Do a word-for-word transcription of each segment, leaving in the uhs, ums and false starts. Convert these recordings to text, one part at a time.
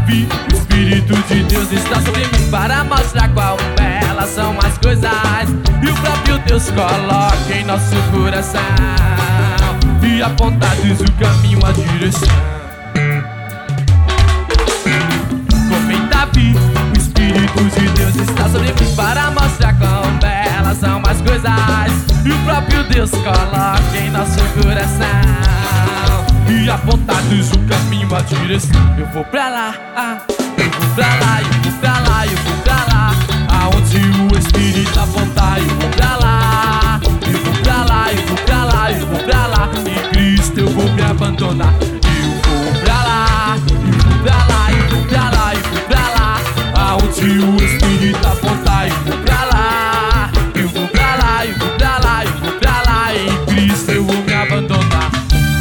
vi, o Espírito de Deus está sobre mim para mostrar quão belas são as coisas e o próprio Deus coloca em nosso coração e apontados o caminho, a direção. Como em Davi, o Espírito de Deus está sobre mim para mostrar quão belas são as coisas e o próprio Deus coloca em nosso coração e apontados o caminho, a direção. Eu vou pra lá, ah, eu vou pra lá, eu vou pra lá, eu vou pra lá, aonde o Espírito apontar, eu vou pra lá. Eu vou pra lá, eu vou pra lá, eu vou pra lá, em Cristo eu vou me abandonar. Eu vou pra lá, eu vou pra lá, eu vou pra lá, eu vou pra lá, aonde o Espírito apontar, eu vou pra lá. Eu vou pra lá, eu vou pra lá, eu vou pra lá, em Cristo eu vou me abandonar.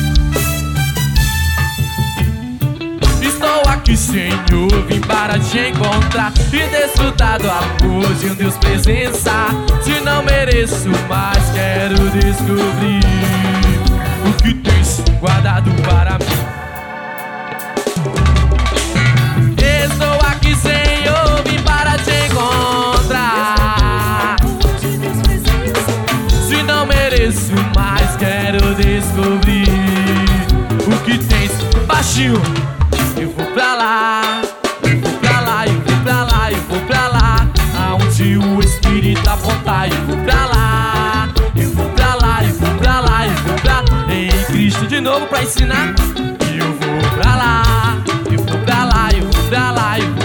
Estou aqui, Senhor, vim para te encontrar e desfrutar do amor de um Deus presença. Se não mereço, mas quero descobrir o que tens guardado para mim. Estou aqui, Senhor, vim para te encontrar. Se não mereço, mas quero descobrir o que tens. Baixinho. Eu vou pra lá, eu vou pra lá, eu vou pra lá, eu vou pra lá, aonde o Espírito apontar, eu vou pra lá. Eu vou pra lá, eu vou pra lá, eu vou pra lá, em Cristo de novo pra ensinar. Eu vou pra lá, eu vou pra lá, eu vou pra lá, eu vou